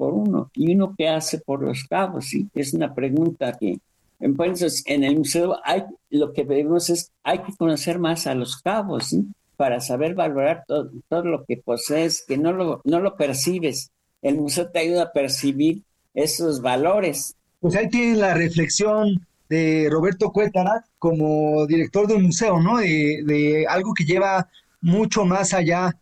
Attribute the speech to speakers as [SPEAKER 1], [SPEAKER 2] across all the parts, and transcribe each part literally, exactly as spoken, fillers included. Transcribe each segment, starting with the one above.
[SPEAKER 1] por uno? ¿Y uno qué hace por Los Cabos? ¿Sí? Es una pregunta que, entonces, en el museo hay, lo que vemos es, hay que conocer más a Los Cabos, ¿sí? Para saber valorar todo, todo lo que posees, que no lo, no lo percibes. El museo te ayuda a percibir esos valores.
[SPEAKER 2] Pues ahí tienen la reflexión de Roberto Cuétara como director de un museo, ¿no? De, de algo que lleva mucho más allá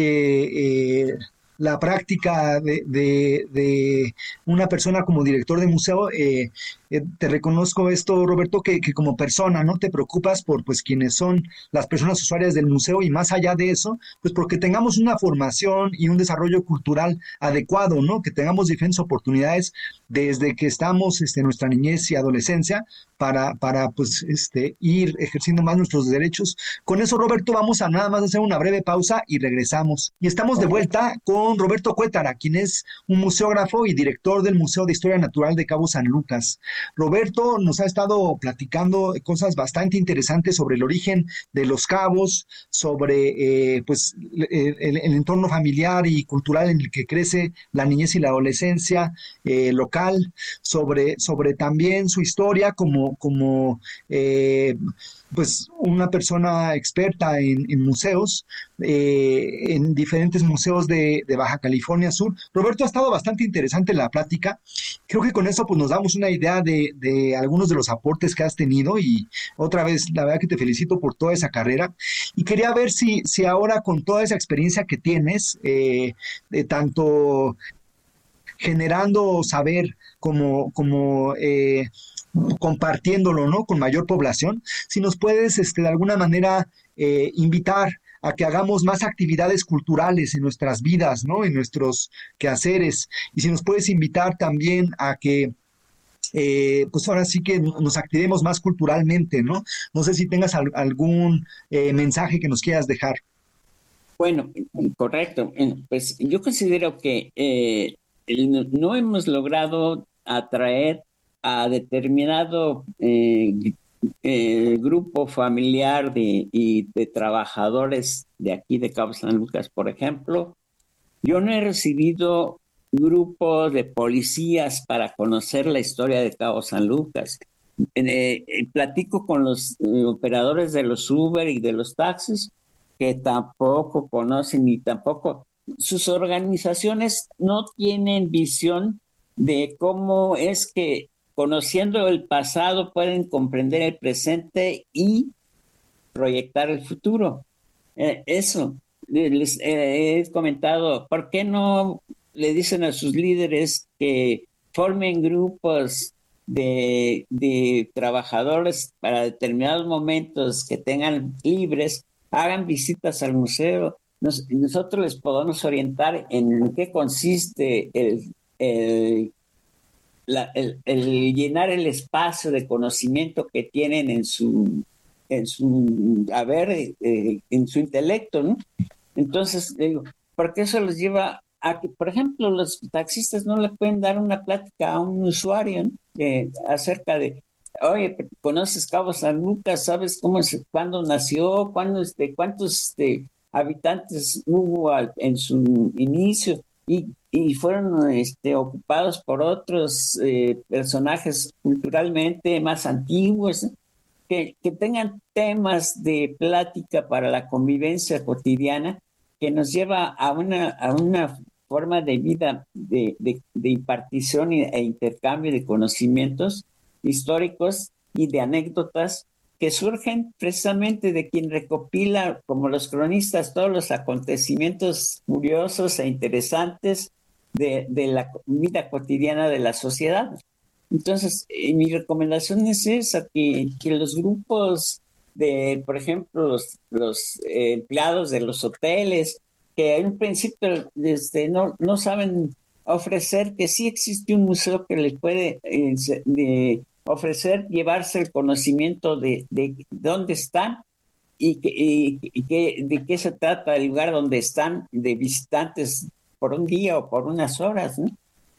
[SPEAKER 2] que eh, la práctica de, de- de una persona como director de museo. Eh, eh, te reconozco esto, Roberto, que, que como persona, ¿no? Te preocupas por pues quienes son las personas usuarias del museo y más allá de eso, pues porque tengamos una formación y un desarrollo cultural adecuado, ¿no? Que tengamos diferentes oportunidades desde que estamos este, en nuestra niñez y adolescencia para, para pues, este, ir ejerciendo más nuestros derechos. Con eso, Roberto, vamos a nada más hacer una breve pausa y regresamos. Y estamos de vuelta con Roberto Cuétara, quien es un museógrafo y director del Museo de Historia Natural de Cabo San Lucas. Roberto nos ha estado platicando cosas bastante interesantes sobre el origen de los cabos, sobre eh, pues, el, el, el entorno familiar y cultural en el que crece la niñez y la adolescencia eh, local, sobre, sobre también su historia como, como eh, pues una persona experta en, en museos, eh, en diferentes museos de, de, Baja California Sur. Roberto, ha estado bastante interesante la plática. Creo que con eso pues nos damos una idea de, de algunos de los aportes que has tenido y otra vez, la verdad que te felicito por toda esa carrera y quería ver si, si ahora con toda esa experiencia que tienes, eh, de tanto generando saber como, como eh, compartiéndolo, ¿no? Con mayor población. Si nos puedes, este, de alguna manera, eh, invitar a que hagamos más actividades culturales en nuestras vidas, ¿no? En nuestros quehaceres. Y si nos puedes invitar también a que eh, pues ahora sí que nos activemos más culturalmente, ¿no? No sé si tengas al- algún eh, mensaje que nos quieras dejar.
[SPEAKER 1] Bueno, correcto. Eh, Pues yo considero que eh, el- no hemos logrado atraer a determinado eh, eh, grupo familiar de, y de trabajadores de aquí de Cabo San Lucas, por ejemplo. Yo no he recibido grupos de policías para conocer la historia de Cabo San Lucas. Eh, eh, platico con los eh, operadores de los Uber y de los taxis que tampoco conocen ni tampoco sus organizaciones no tienen visión de cómo es que conociendo el pasado pueden comprender el presente y proyectar el futuro. Eh, eso, les eh, he comentado, ¿por qué no le dicen a sus líderes que formen grupos de, de trabajadores para determinados momentos que tengan libres, hagan visitas al museo? Nos- nosotros les podemos orientar en qué consiste el, el la- el, el llenar el espacio de conocimiento que tienen en su, en su haber, eh, en su intelecto, ¿no? Entonces, digo, porque eso los lleva a que, por ejemplo, los taxistas no le pueden dar una plática a un usuario, ¿no? Eh, acerca de, oye, ¿conoces Cabo San Lucas? ¿Sabes cómo es, cuándo nació? ¿Cuándo, este, cuántos este, habitantes hubo al- en su inicio? Y, y fueron este, ocupados por otros eh, personajes culturalmente más antiguos, ¿no? que, que tengan temas de plática para la convivencia cotidiana que nos lleva a una, a una forma de vida de, de, de impartición e intercambio de conocimientos históricos y de anécdotas que surgen precisamente de quien recopila, como los cronistas, todos los acontecimientos curiosos e interesantes de, de la vida cotidiana de la sociedad. Entonces, eh, mi recomendación es esa, que, que los grupos de, por ejemplo, los, los eh, empleados de los hoteles, que en un principio este, no, no saben ofrecer, que sí existe un museo que les puede eh, se- de ofrecer, llevarse el conocimiento de, de dónde están y, que, y, y que- de qué se trata el lugar donde están de visitantes por un día o por unas horas, ¿no?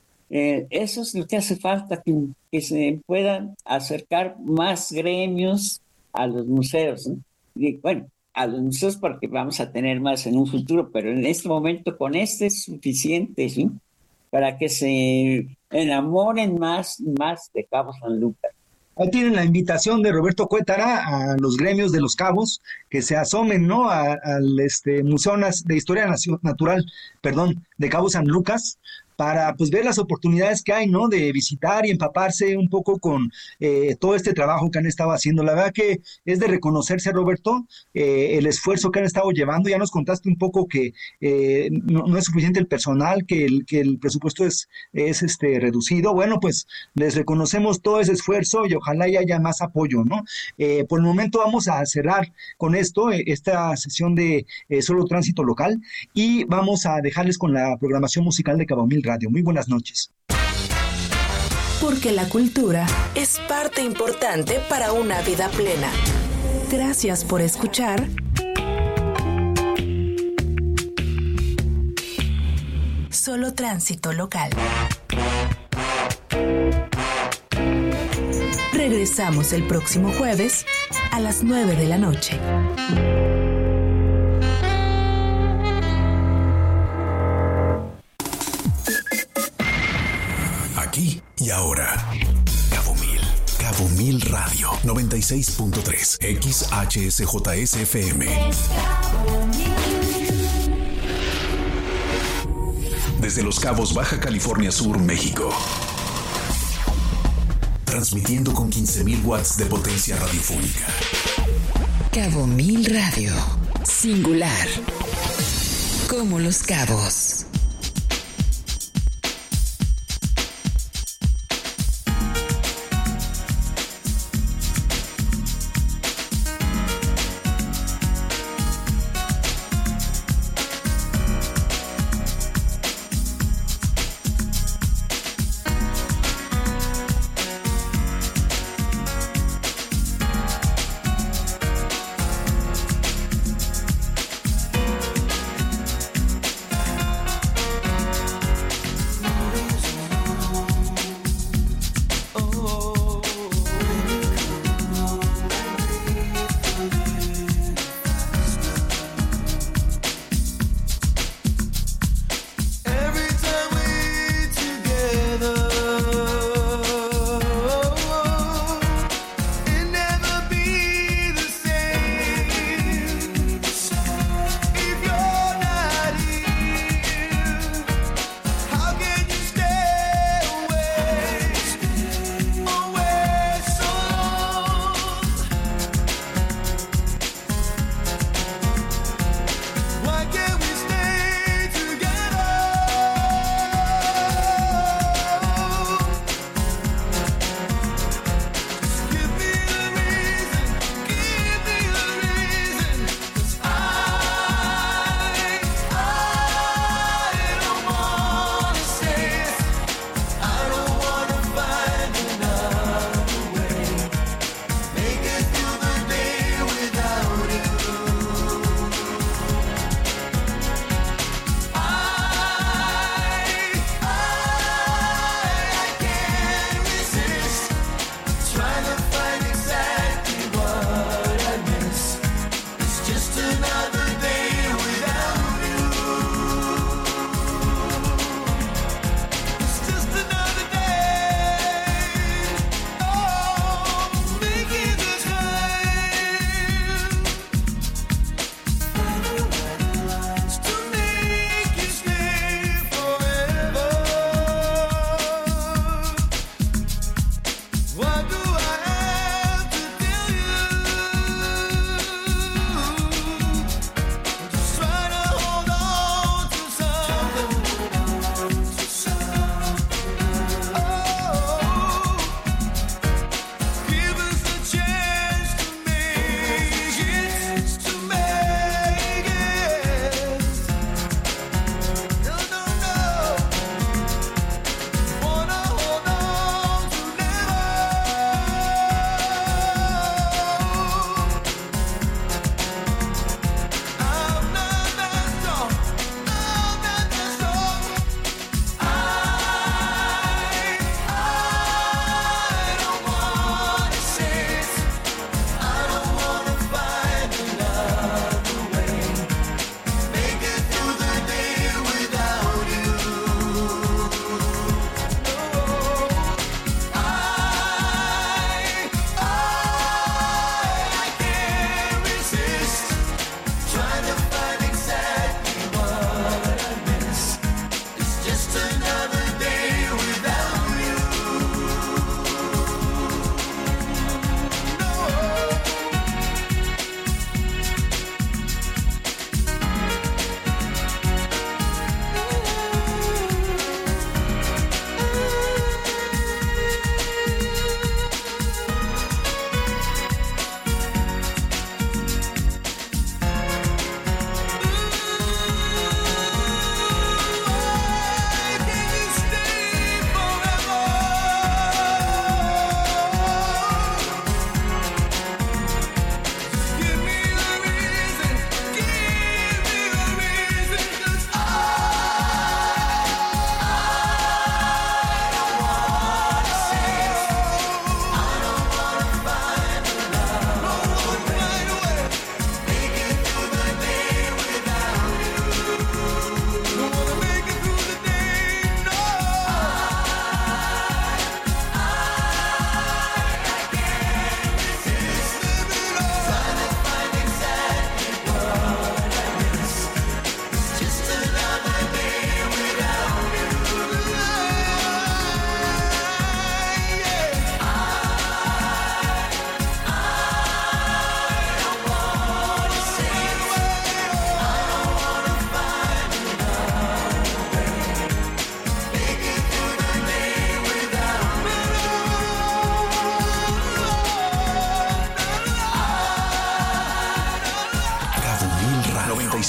[SPEAKER 1] Eh, eso es lo que hace falta, que, que se puedan acercar más gremios a los museos, ¿no? Y, bueno, a los museos porque vamos a tener más en un futuro, pero en este momento con este es suficiente, ¿sí? para que se enamoren más, más de Cabo San Lucas.
[SPEAKER 2] Ahí tienen la invitación de Roberto Cuétara a los gremios de los cabos que se asomen, ¿no? A- al este, Museo Nas- de Historia Nacio- Natural, perdón, de Cabo San Lucas, para pues ver las oportunidades que hay, ¿no? De visitar y empaparse un poco con eh, todo este trabajo que han estado haciendo. La verdad que es de reconocerse, Roberto, eh, el esfuerzo que han estado llevando. Ya nos contaste un poco que eh, no, no es suficiente el personal, que el, que el presupuesto es, es este, reducido. Bueno, pues les reconocemos todo ese esfuerzo y ojalá y haya más apoyo, ¿no? Eh, por el momento vamos a cerrar con esto, eh, esta sesión de eh, Solo Tránsito Local, y vamos a dejarles con la programación musical de Cabo Mil Radio. Muy buenas noches.
[SPEAKER 3] Porque la cultura es parte importante para una vida plena. Gracias por escuchar. Solo Tránsito Local. Regresamos el próximo jueves a las nueve de la noche.
[SPEAKER 4] Aquí y ahora. Cabo Mil. Cabo Mil Radio noventa y seis punto tres. X H S J S F M. Desde Los Cabos, Baja California Sur, México. Transmitiendo con quince mil watts de potencia radiofónica.
[SPEAKER 5] Cabo Mil Radio. Singular. Como Los Cabos.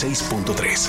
[SPEAKER 4] seis punto tres.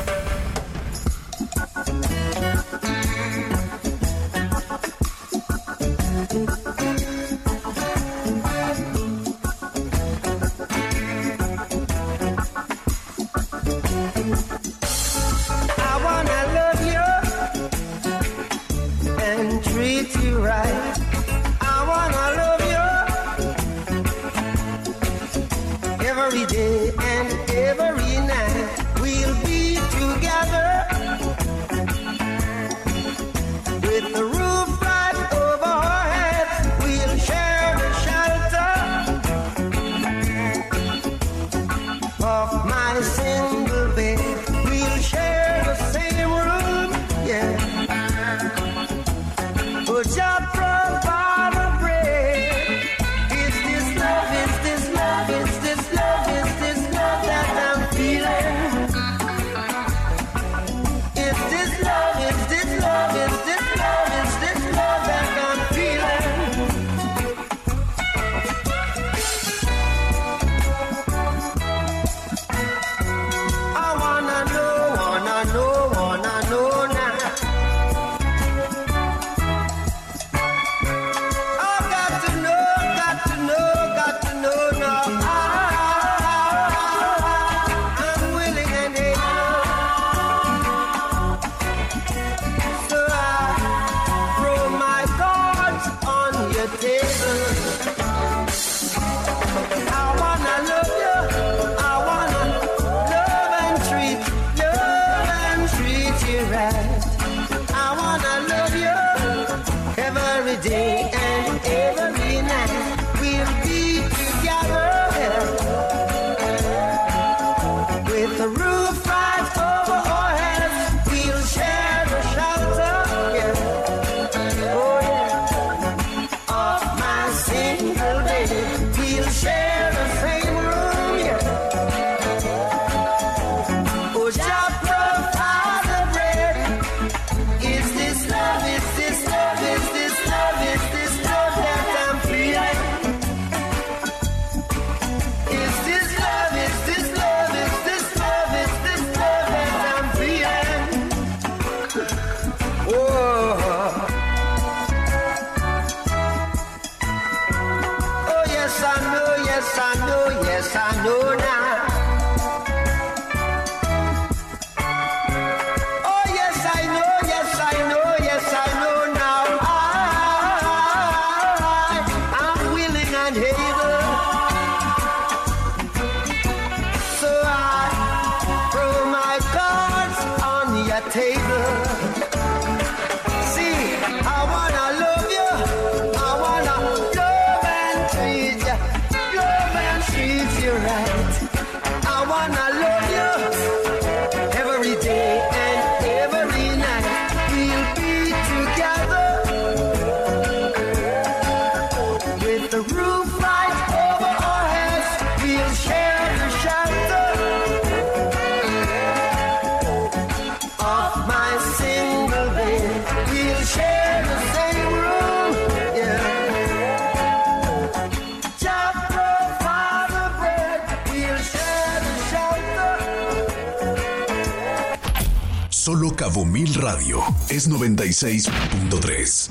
[SPEAKER 4] Solo Cabo Mil Radio es noventa y seis punto tres.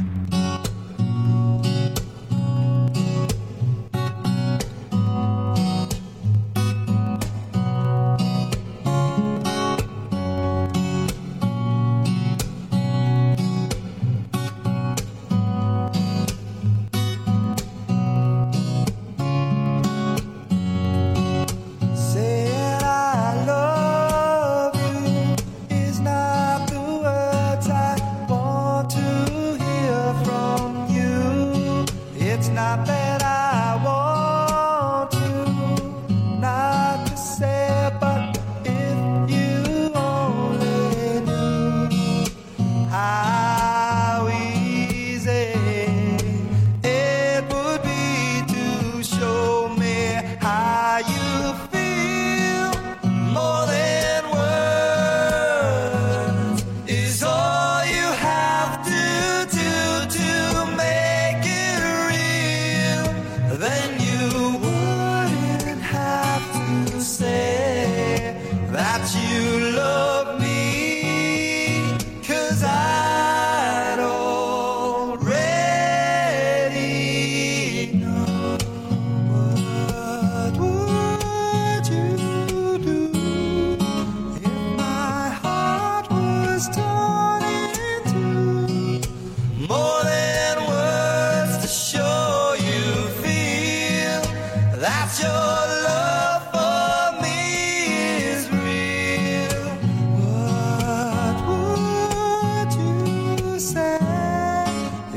[SPEAKER 6] From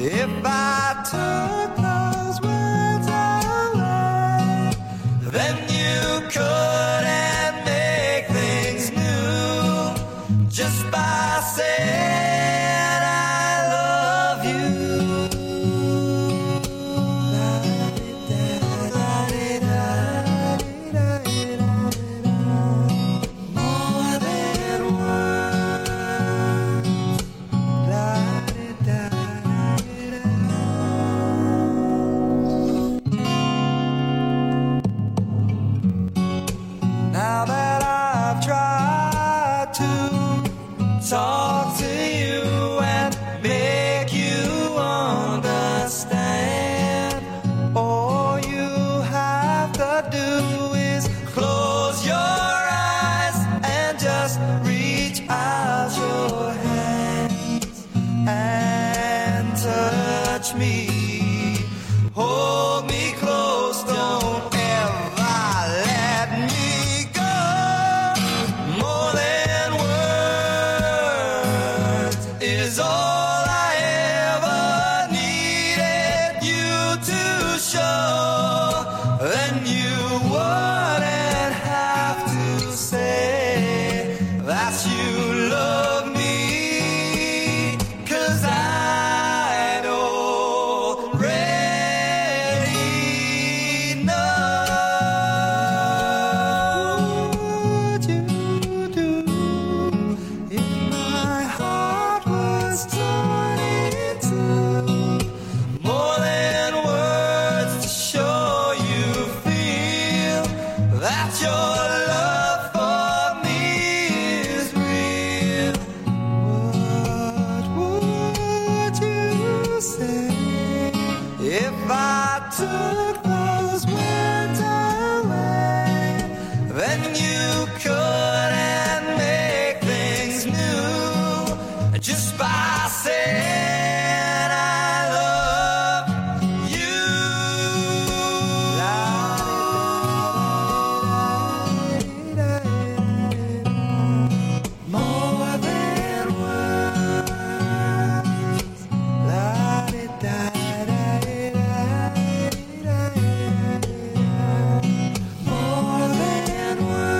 [SPEAKER 6] If I took those words away, then you couldn't make things new just by saying I love you. More than now that I've tried to talk to you and make you understand, all you have to do is close your eyes and just reach out your hands and touch me. Hold me close, don't ever let me go. More than words is all I ever needed you to show. Then you wouldn't have to say that you love me, 'cause I'd already know. Would you do if my heart was torn in two? More than words to show you feel that your love for me is real. What would you say if I took those words away? Then you couldn't make things new just by saying I love you. More than words. More than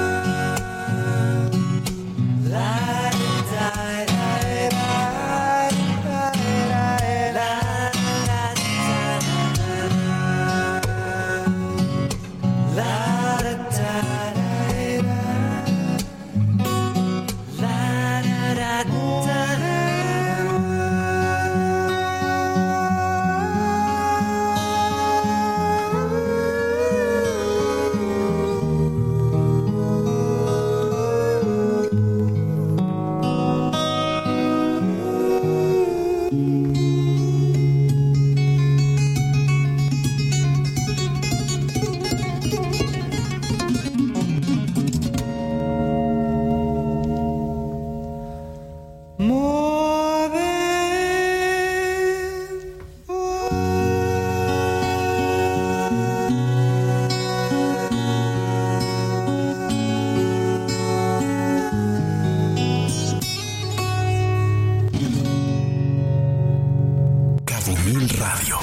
[SPEAKER 4] Radio.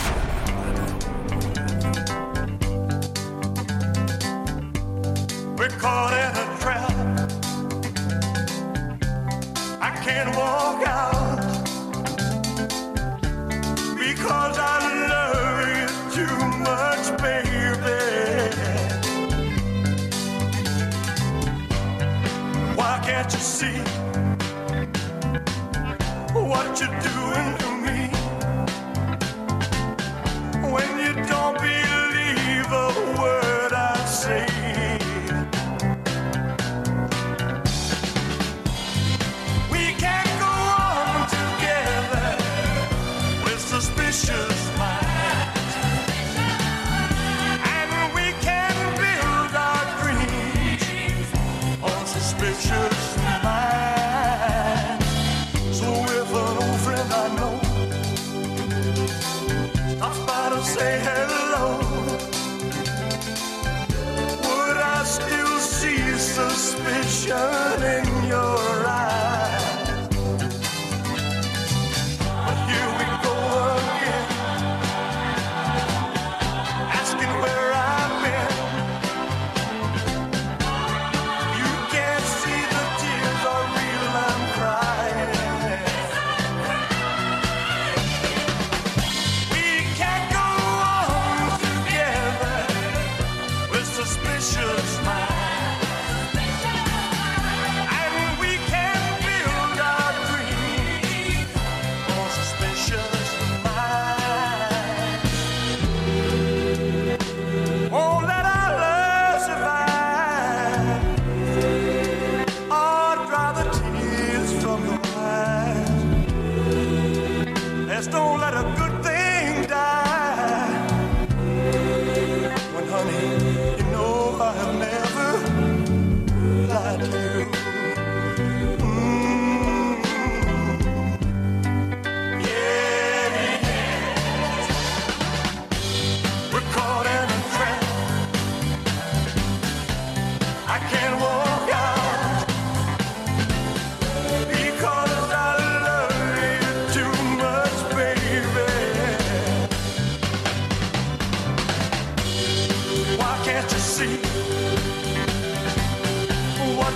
[SPEAKER 7] We're caught in a trap. I can't walk out because I love you too much, baby. Why can't you see what you're doing to me? When you don't believe a word I say, we can't go on together with suspicious minds, and we can build our dreams on suspicious minds. So if an old friend I know stops by to say hello, would I still see suspicion in your eyes? But here we go again.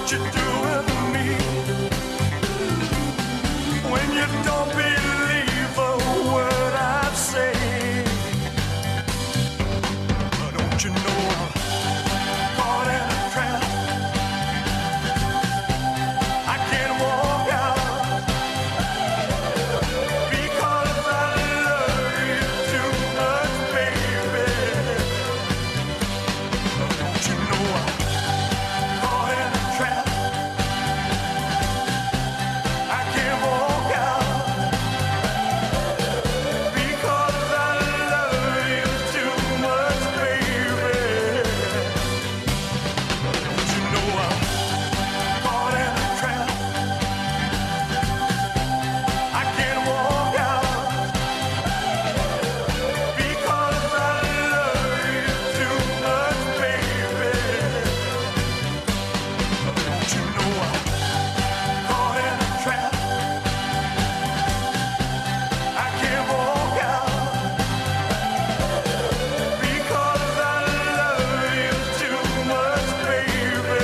[SPEAKER 7] what you're doing to me. When you don't believe a word I say, don't you know I'm caught in a trap? I can't walk out because I love you too much, baby. Don't you know I'm caught in a trap? I can't walk out because I love you too much, baby. Don't you know I'm caught in a trap? I can't walk out because I love you too much, baby. Don't you know I'm caught in a trap? I can't walk out because I love you too much, baby.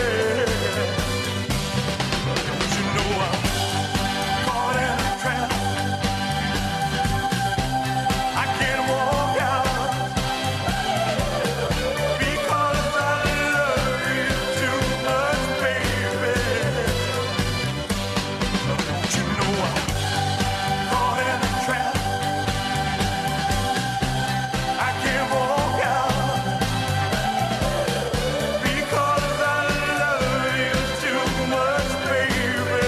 [SPEAKER 7] Don't you know I'm caught in a trap? I can't walk out because I love you too much, baby. Don't you know I'm caught in a trap? I can't walk out because I love you too much, baby.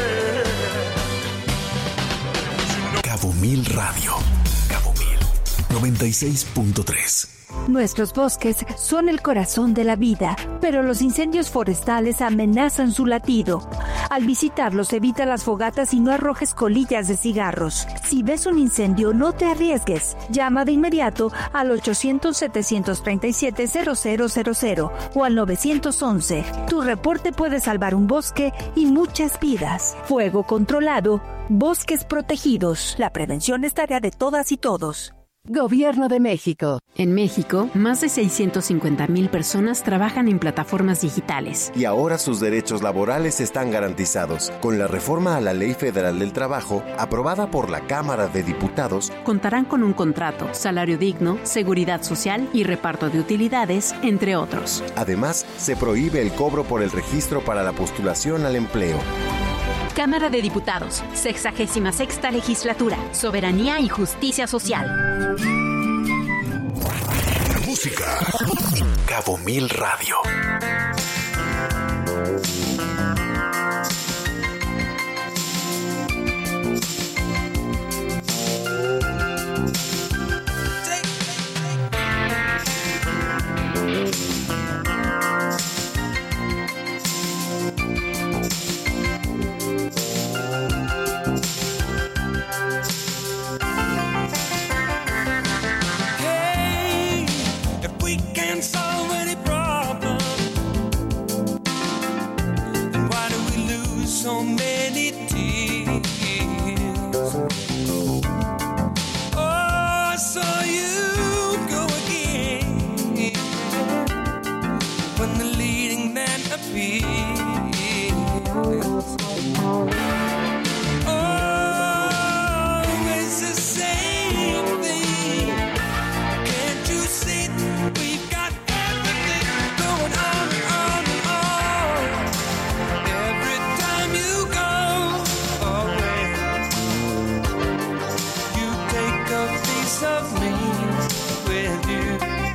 [SPEAKER 4] Cabo Mil Radio. Cabo Mil noventa y seis punto tres.
[SPEAKER 8] Nuestros bosques son el corazón de la vida, pero los incendios forestales amenazan su latido. Al visitarlos, evita las fogatas y no arrojes colillas de cigarros. Si ves un incendio, no te arriesgues. Llama de inmediato al ochocientos, setecientos treinta y siete, cero cero cero cero o al nueve once. Tu reporte puede salvar un bosque y muchas vidas. Fuego controlado, bosques protegidos. La prevención es tarea de todas y todos.
[SPEAKER 9] Gobierno de México. En México, más de seiscientas cincuenta mil personas trabajan en plataformas digitales.
[SPEAKER 10] Y ahora sus derechos laborales están garantizados. Con la reforma a la Ley Federal del Trabajo, aprobada por la Cámara de Diputados,
[SPEAKER 9] contarán con un contrato, salario digno, seguridad social y reparto de utilidades, entre otros.
[SPEAKER 10] Además, se prohíbe el cobro por el registro para la postulación al empleo.
[SPEAKER 9] Cámara de Diputados, sexagésima sexta legislatura, soberanía y justicia social.
[SPEAKER 4] Música. Cabo Mil Radio.
[SPEAKER 6] Hey, if we can solve any problem, then why do we lose so many tears? Oh, I saw you go again when the leading man appears. Always the same thing. Can't you see we've got everything going on, on, on? Every time you go away, you take a piece of me with you.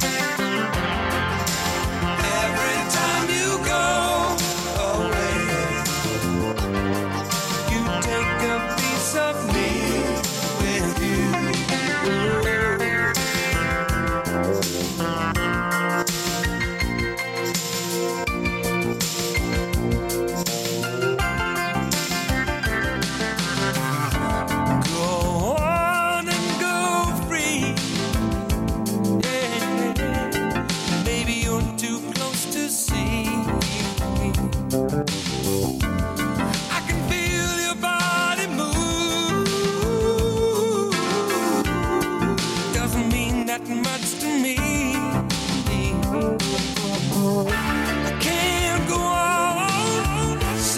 [SPEAKER 6] Every time you go away, you take a piece of me with you. Go on and go free. Yeah, maybe you're too close to see. I can feel your body move. Doesn't mean that much to me. I can't go on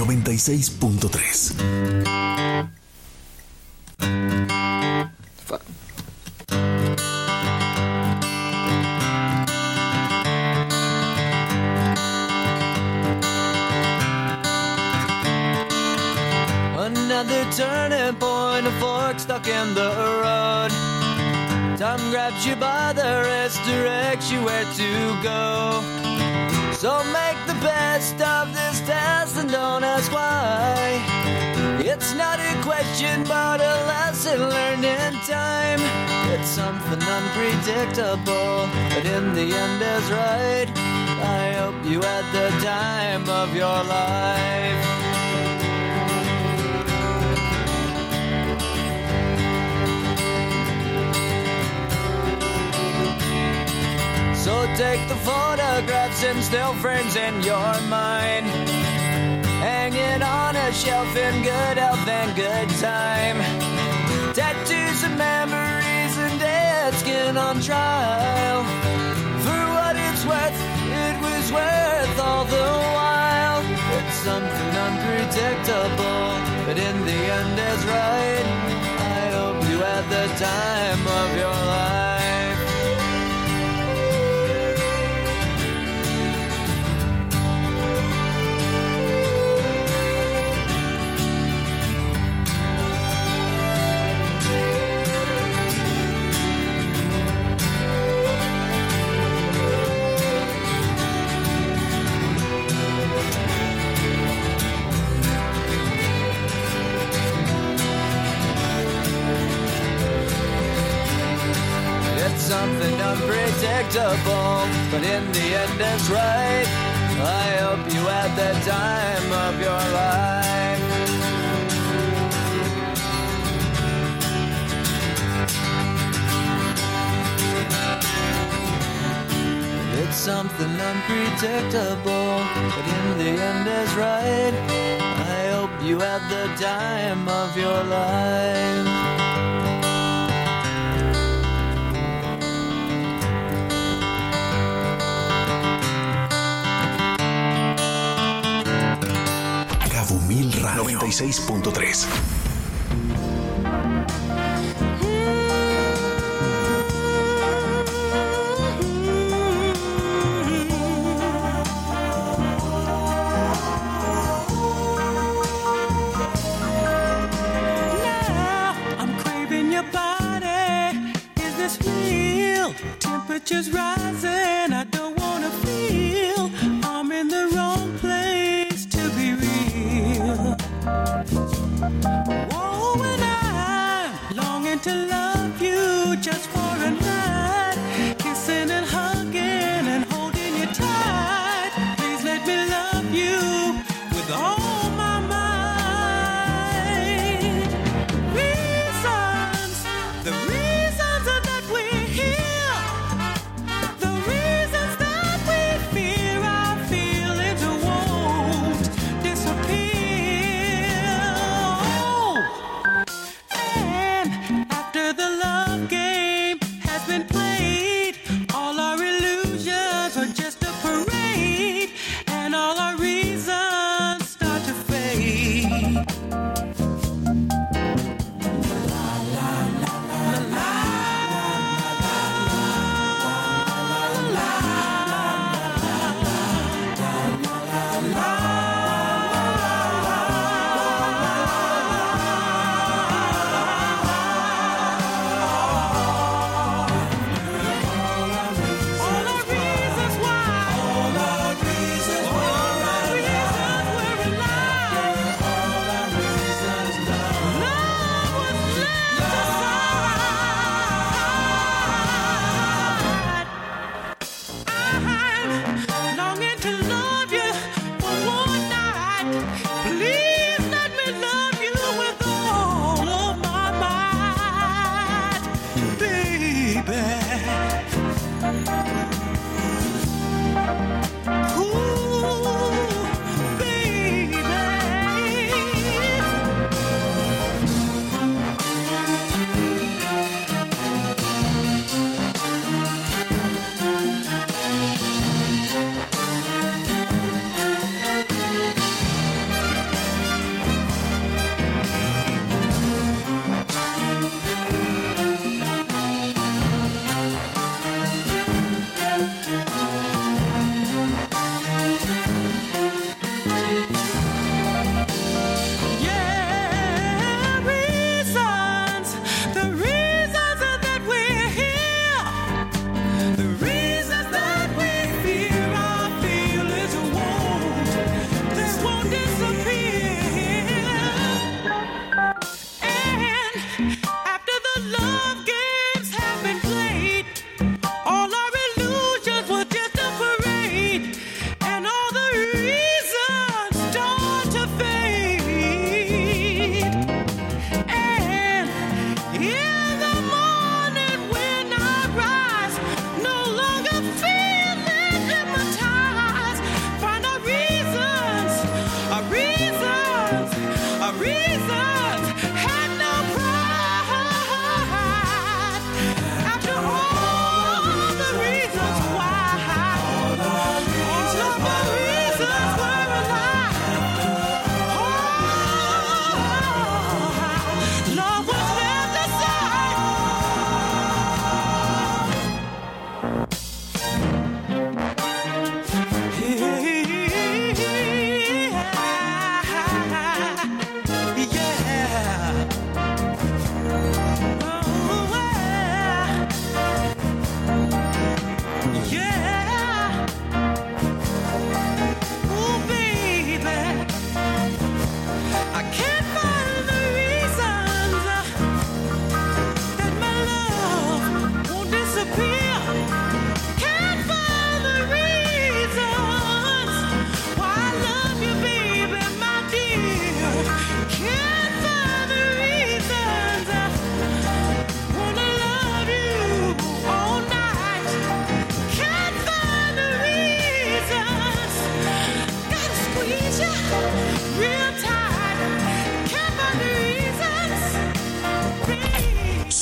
[SPEAKER 4] noventa y seis punto tres.
[SPEAKER 11] Another turning point, a fork stuck in the road. Time grabs you by the wrist, directs you where to go. So make the best of this test and don't ask why. It's not a question but a lesson learned in time. It's something unpredictable, but in the end is right. I hope you had the time of your life. So take the photographs and still frames in your mind, hanging on a shelf in good health and good time. Tattoos and memories and dead skin on trial. For what it's worth, it was worth all the while. It's something unpredictable, but in the end is right. I hope you had the time of your life. Something unpredictable, but in the end it's right. I hope you had the time of your life. It's something unpredictable, but in the end is right. I hope you had the time of your life.
[SPEAKER 4] Mil Radio noventa y seis punto tres.
[SPEAKER 6] Now I'm craving your body. Is this real? Temperature's rising. I don't wanna feel I'm in the wrong place to be real. Oh, and I'm longing to love you just for a night, kissing and hugging and holding you tight. Please let me love you with all my might. Reasons, the reasons that we're here, the reasons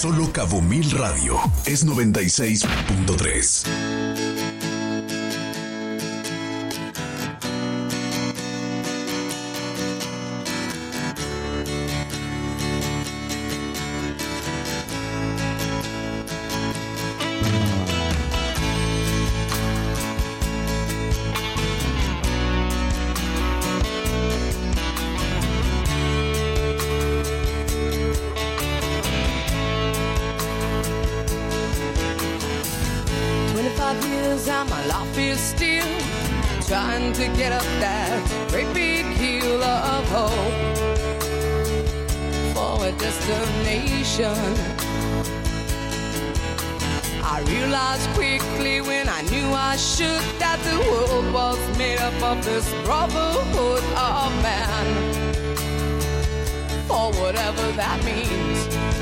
[SPEAKER 4] Solo Cabo Mil Radio es noventa y seis punto tres.
[SPEAKER 12] Trying to get up that great big hill of hope for a destination. I realized quickly when I knew I should that the world was made up of this brotherhood of man, for whatever that means.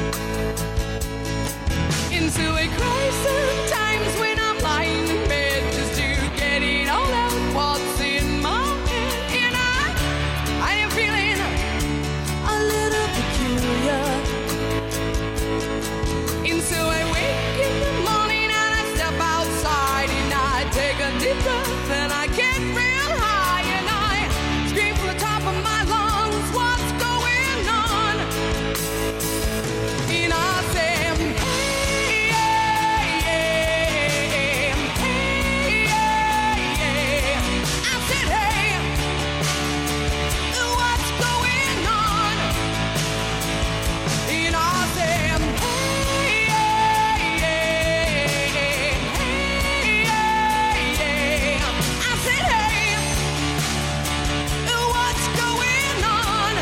[SPEAKER 12] Into a crisis times when I'm lying in bed just to get it all out. What's in my head, and I, I am feeling a little peculiar. And so I wake in the morning and I step outside and I take a deep breath and I get real high and I scream from the top of my lungs, what's going on? And I say, hey, hey, hey, hey, hey. I said, hey, what's going on? And I said, hey, hey, hey, hey, hey. I said, hey, what's going on?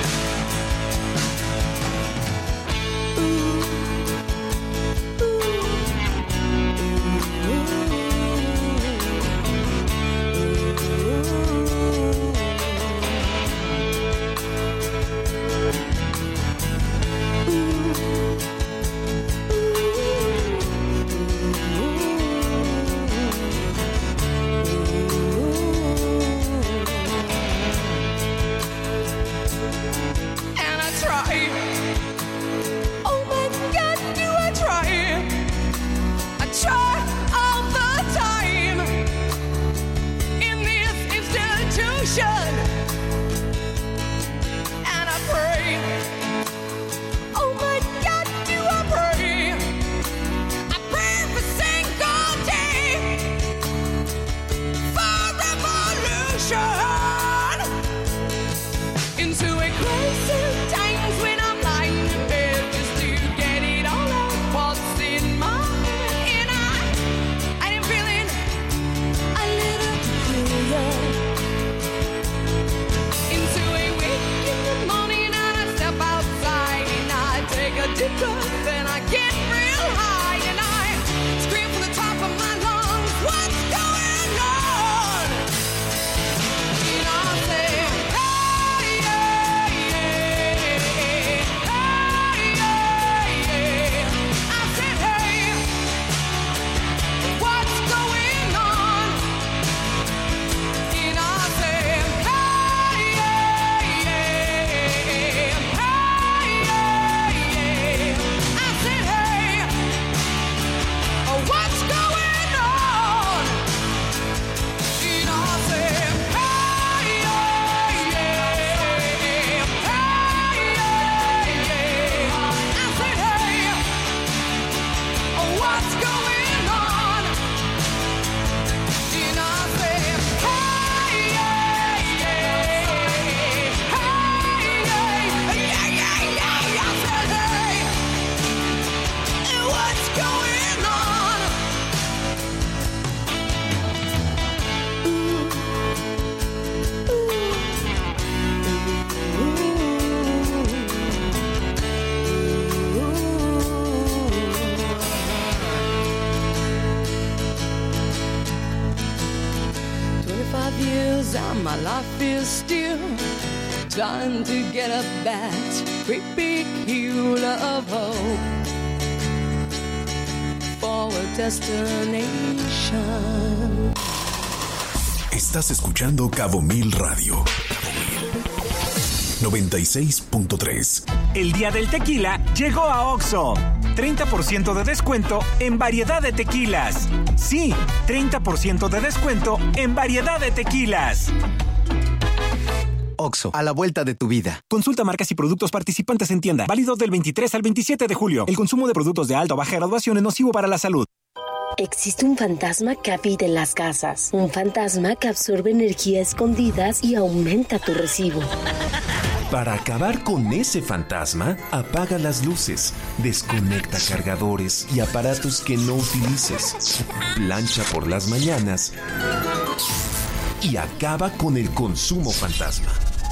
[SPEAKER 12] And I try. Oh my God, do I try? I try all the time in this institution. And I pray. Oh my God, do I pray? I pray every single day for revolution. Into a crisis times when I'm lying in bed just to get it all out. What's in my head, and I, I am feeling a little peculiar. Into a wake in the morning and I step outside and I take a deep breath and I get real high and I scream from the top of my lungs, what's going on? And I say, hey, hey, hey, hey, hey, hey. I said, hey, what's going on? And I said, hey, hey, hey, hey, hey. I said, hey, what's going on? And I said, hey, hey, hey, hey, hey. I said, hey, what's going on? And I said, hey, hey, hey, hey, yeah, yeah, yeah. I said, hey, what's going on? Twenty-five years and my life is still trying to get up that great big hill of hope for a destination.
[SPEAKER 4] Estás escuchando Cabo Mil Radio. Cabo Mil. noventa y seis punto tres.
[SPEAKER 13] El día del tequila llegó a Oxxo. treinta por ciento de descuento en variedad de tequilas. Sí, treinta por ciento de descuento en variedad de tequilas.
[SPEAKER 14] Oxxo, a la vuelta de tu vida.
[SPEAKER 13] Consulta marcas y productos participantes en tienda. Válido del veintitrés al veintisiete de julio. El consumo de productos de alta o baja graduación es nocivo para la salud.
[SPEAKER 15] Existe un fantasma que habita en las casas. Un fantasma que absorbe energía escondidas y aumenta tu recibo.
[SPEAKER 16] Para acabar con ese fantasma, apaga las luces, desconecta cargadores y aparatos que no utilices, plancha por las mañanas y acaba con el consumo fantasma.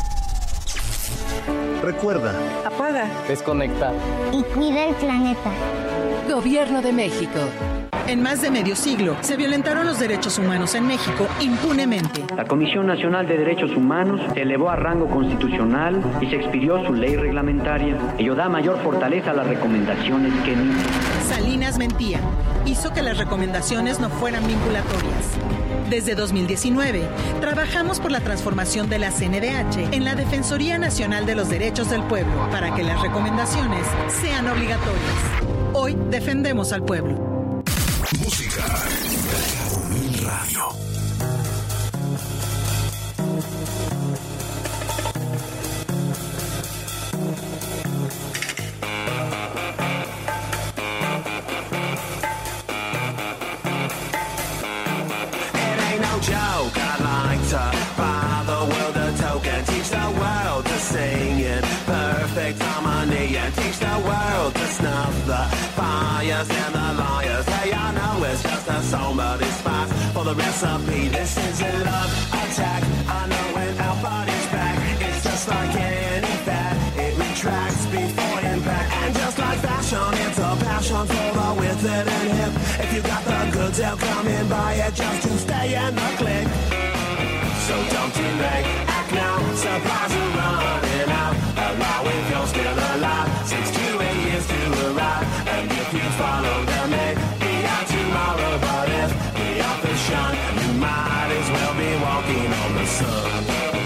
[SPEAKER 17] Recuerda,
[SPEAKER 18] apaga,
[SPEAKER 17] desconecta
[SPEAKER 18] y cuida el planeta.
[SPEAKER 9] Gobierno de México.
[SPEAKER 19] En más de medio siglo, se violentaron los derechos humanos en México impunemente.
[SPEAKER 20] La Comisión Nacional de Derechos Humanos se elevó a rango constitucional y se expidió su ley reglamentaria. Ello da mayor fortaleza a las recomendaciones que emite.
[SPEAKER 19] Salinas mentía. Hizo que las recomendaciones no fueran vinculatorias. Desde dos mil diecinueve, trabajamos por la transformación de la C N D H en la Defensoría Nacional de los Derechos del Pueblo para que las recomendaciones sean obligatorias. Hoy defendemos al pueblo.
[SPEAKER 4] Música. Cabo Mil Radio.
[SPEAKER 21] Joke, I'd like to buy the world a token, teach the world to sing in perfect harmony, and teach the world to snuff the fires and the liars. Hey, I know it's just a song, but it's spice for the recipe. This is a love attack. I know when our body's back, it's just like any fat. It retracts before impact, and just like fashion, it's a passion for the withered and hip. If you got the goods, they'll come and buy it just to stay in the clique. So don't delay, act now, supplies are running out. Allow if you're still alive, six to eight years to arrive. And if you follow them, maybe out tomorrow. But if the authors shine, you might as well be walking on the sun.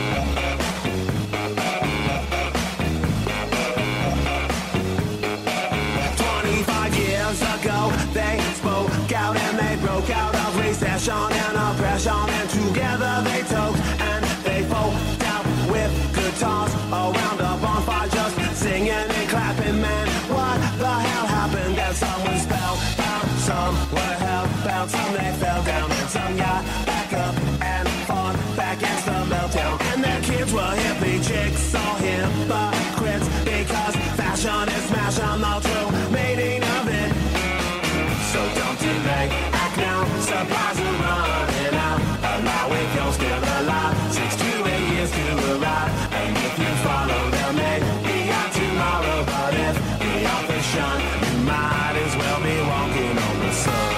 [SPEAKER 21] Twenty-five years ago, they spoke out and they broke out of recession and oppression, and together they took and they folded out with guitars around a bonfire, just singing and clapping. Man, what the hell happened? That some was spellbound, some were hellbound, some they fell down, and some got back up and fought back against the meltdown. And their kids were hippie chicks, all hypocrites, because fashion is smashing the true meaning of it. So don't delay, act now, supplies are running out. Allow if you're still alive, six to eight years to arrive. And if you follow them, maybe out tomorrow. But if the authors shine, you might as well be walking on the sun.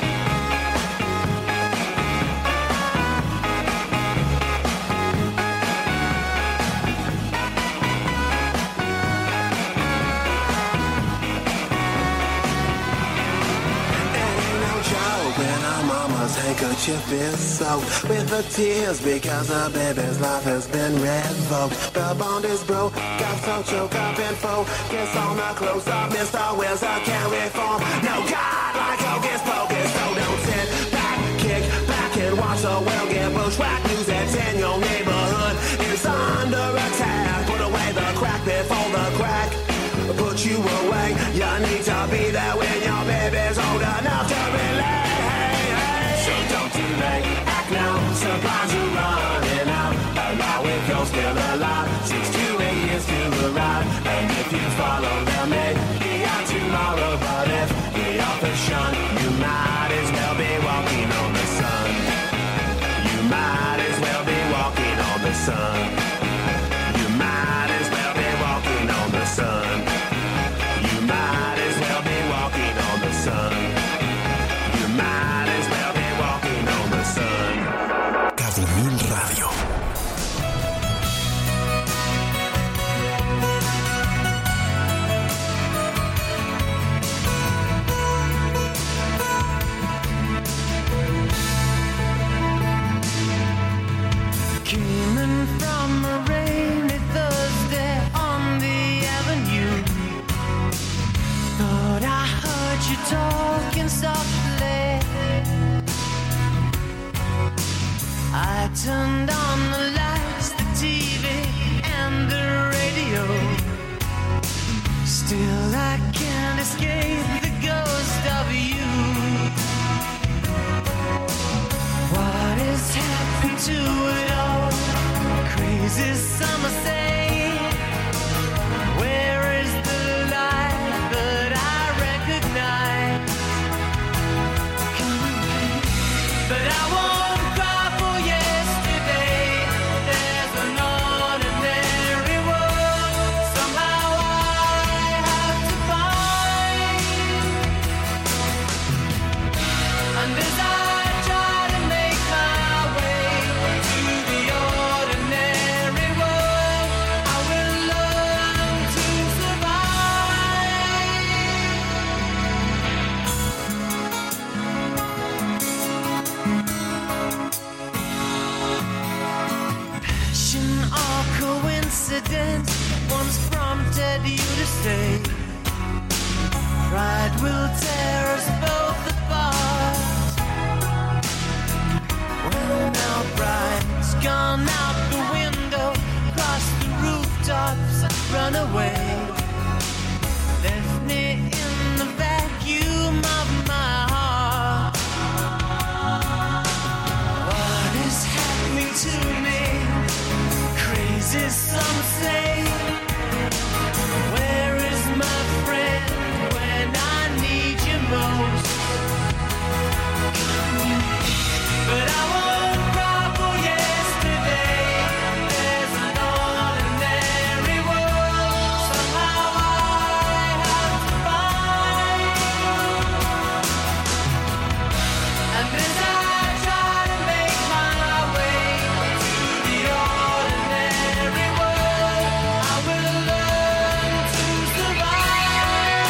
[SPEAKER 21] Handkerchief is soaked with the tears because the baby's life has been revoked. The bond is broke, got so choked up and focus on the close up. Mister Wills, I can't reform. No God like hocus pocus, so don't sit back, kick back and watch the world get bushwhacked. News that's in your neighborhood is under attack. Put away the crack before the crack put you away. You need to be there when your baby's old enough to relate. Act now, supplies are running out. Allow if you're still alive, six to eight years to arrive. And if you follow them, maybe out tomorrow. But if the authors shun, you might as well be walking on the sun. You might as
[SPEAKER 6] turned on the lights, the T V, and the radio. Still I can't escape the ghost of you. What has happened to it all? Crazy summer say, where is the light that I recognize? But I won't cry for yesterday. There's an ordinary world somehow I have to find. And as I try to make my way to the ordinary world, I will learn to survive. Passion or coincidence once prompted you to say, pride will tear us both apart. Well, now pride's gone out the window, crossed the rooftops, run away, left me in the vacuum of my heart. What is happening to me? Crazy, some say. Where is my friend when I need you most? But I won't cry for yesterday. There's an ordinary world somehow I have to find. And as I try to make my way to the ordinary world, I will learn to survive.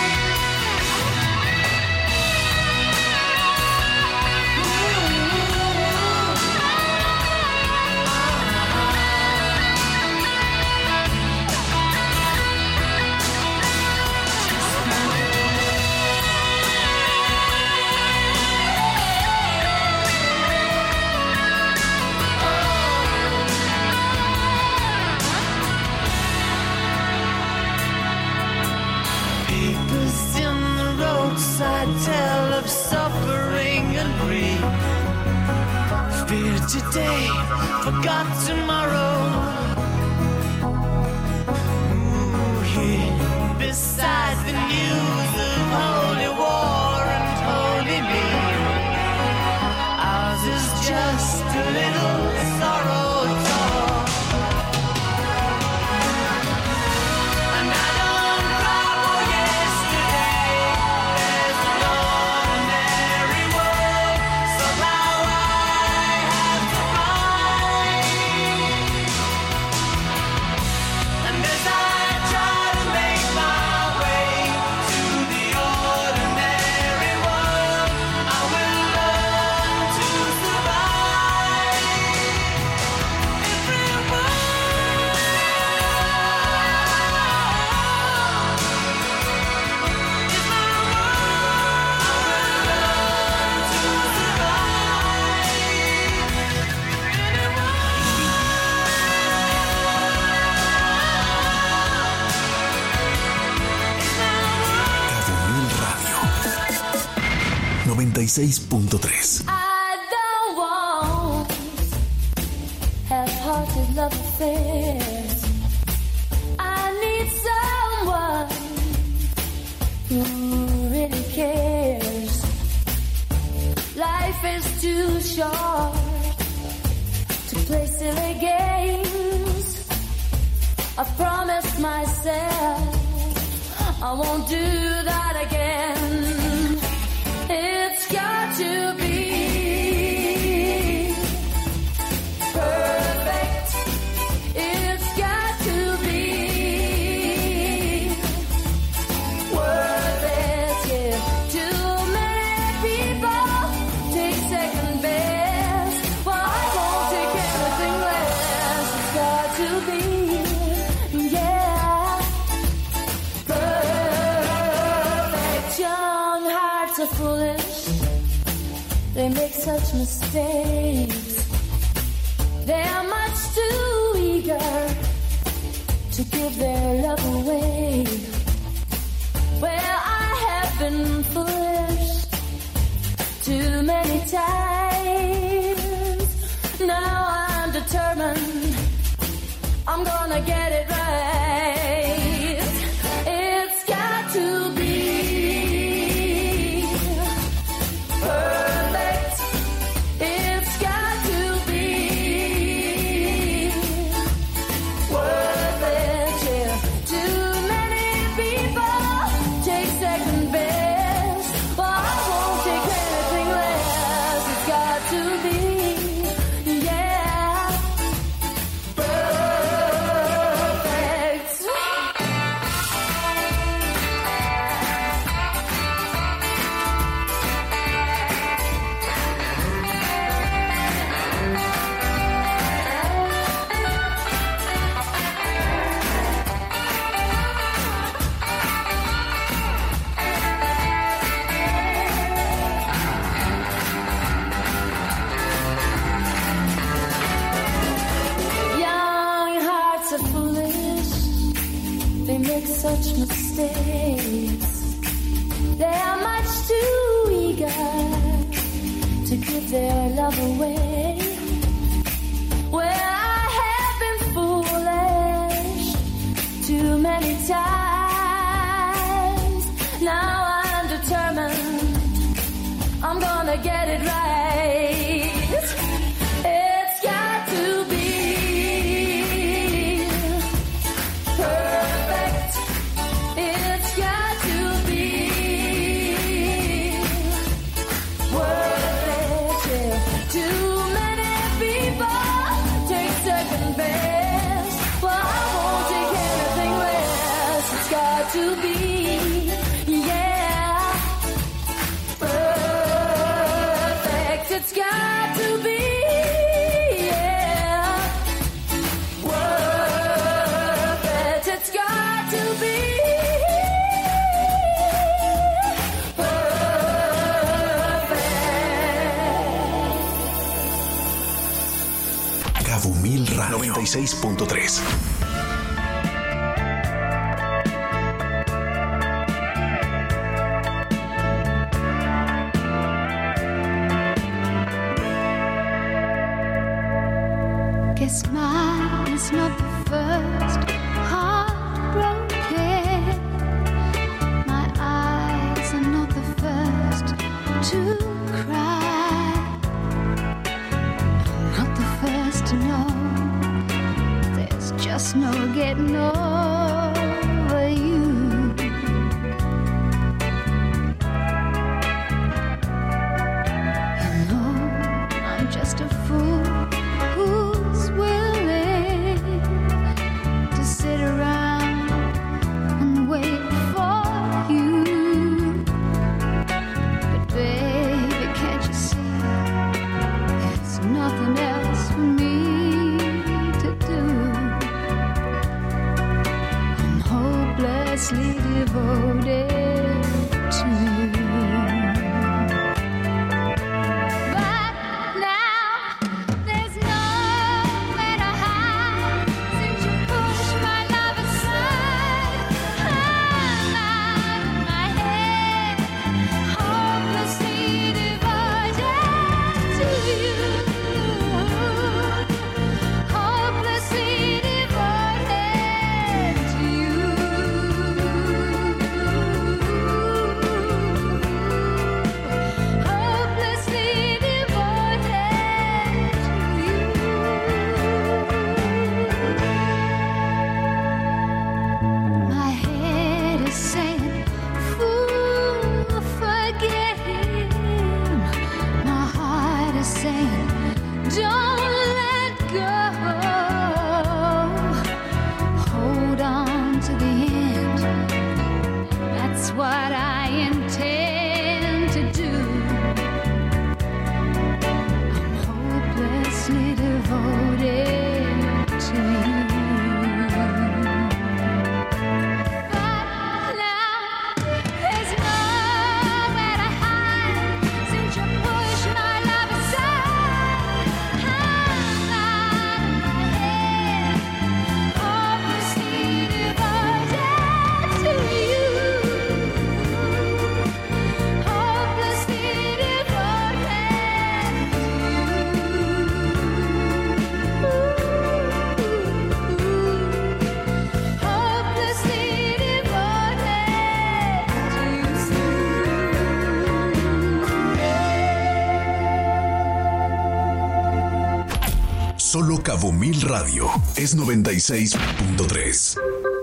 [SPEAKER 6] Papers in the roadside tell of suffering and grief. Fear today, forgot tomorrow. Ooh, here beside the news of holy war and holy me, ours is just a little sorrow talk. And I don't cry for yesterday. There's an ordinary world somehow I have to find. And as I try to make my way to the ordinary world, I will learn to survive.
[SPEAKER 4] Cabo Mil Radio noventa y seis punto tres.
[SPEAKER 14] I don't want half-hearted love affairs. I need someone who really cares. Life is too short to play silly games. I've promised myself I won't do that again. It's got to be perfect. It's got to be worth it. Yeah. Too many people take second best. Well, I won't take anything less. It's got to be, yeah, perfect. Young hearts are foolish. They make such mistakes. They're much too eager to give their love away. Well, I have been foolish too many times. Now I'm determined I'm gonna get it right. It's got to be perfect. It's got to be worth it, yeah. Too many people take second best. Well, I won't take anything less. It's got to be, yeah, perfect. Young hearts are foolish. They make such mistakes. They are much too eager to give their love away. Well, I have been foolish too many times. Now I'm determined I'm gonna get it right. It's got to be perfect. It's got to be worth it, yeah. Too many people take second best. Well, I won't take anything less. It's got to be, yeah, perfect. It's got to be, yeah, worth it. It's got to be
[SPEAKER 4] Cabo Mil Radio noventa y seis punto tres.
[SPEAKER 17] Guess mine is not the first heartbroken. My eyes are not the first to cry. I'm not the first to know. There's just no getting over you. You know, I'm just a fool who's willing to sit around and wait for you. But baby, can't you see there's nothing else for me to do? I'm hopelessly devoted to you. But now there's nowhere to hide since you pushed my love aside. I'm out of my head, hopelessly devoted to you. Hopelessly devoted to you. Hopelessly devoted to you. My head is saying, fool, forget him. My heart is saying, don't let go. Hold on to the end. That's what I intend to do. I'm hopelessly devoted to you. But now there's nowhere to hide since you pushed my love aside.
[SPEAKER 4] Solo Cabo Mil Radio es noventa y seis punto tres.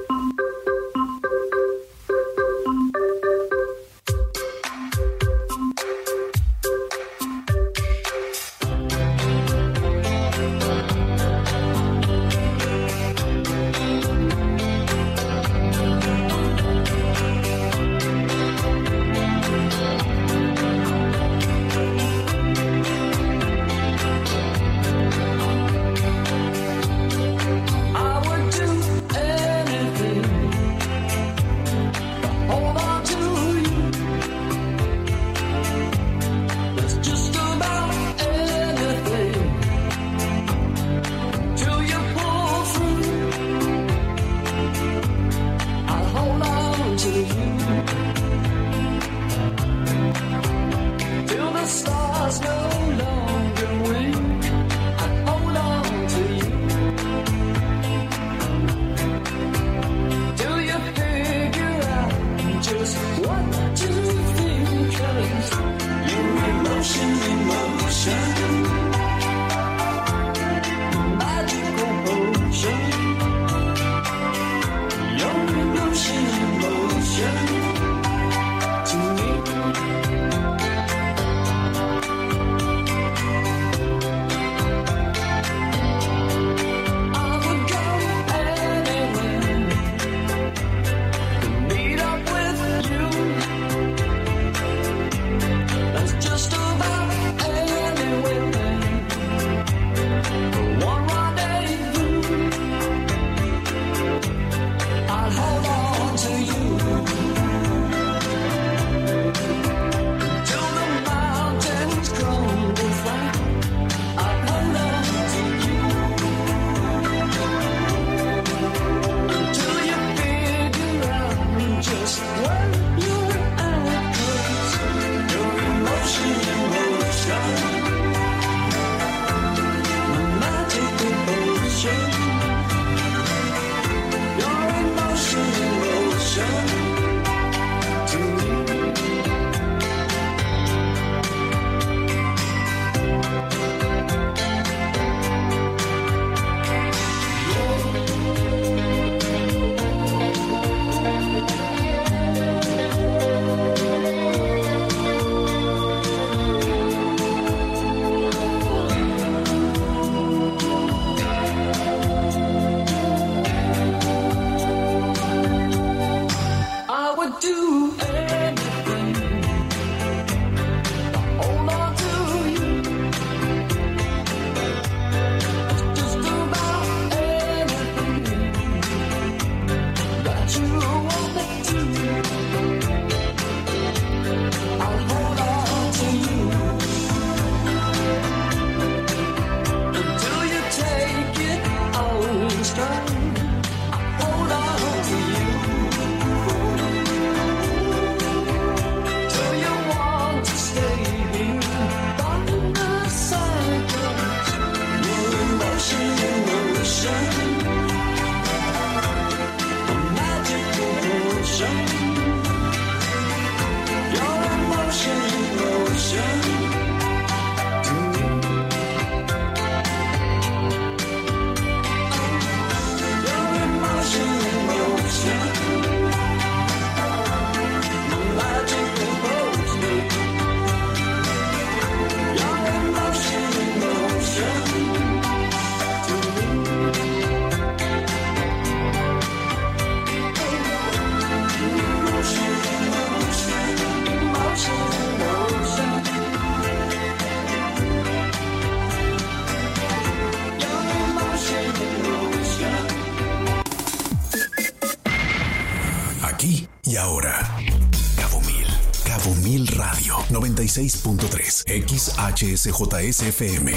[SPEAKER 4] Y ahora, Cabo Mil, Cabo Mil Radio, noventa y seis punto tres, X H S J S F M.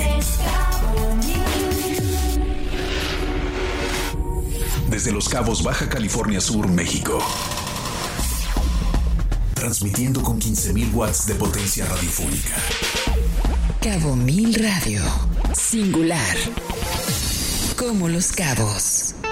[SPEAKER 4] Desde Los Cabos, Baja California Sur, México. Transmitiendo con quince mil watts de potencia radiofónica.
[SPEAKER 5] Cabo Mil Radio, singular. Como Los Cabos.